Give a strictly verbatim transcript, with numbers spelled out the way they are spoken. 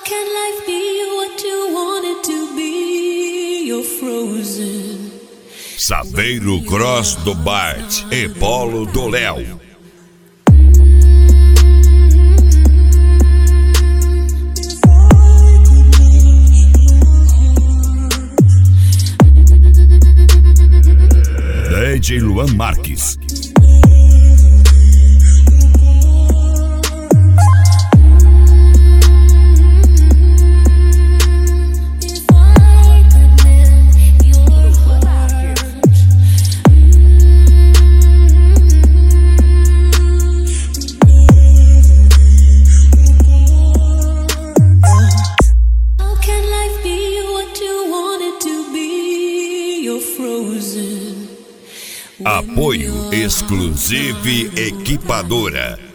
can life be what you want it to be? You're frozen. Saveiro Cross do Bart e Polo do Léo. D J Luan Marques. Apoio Exclusive Equipadora.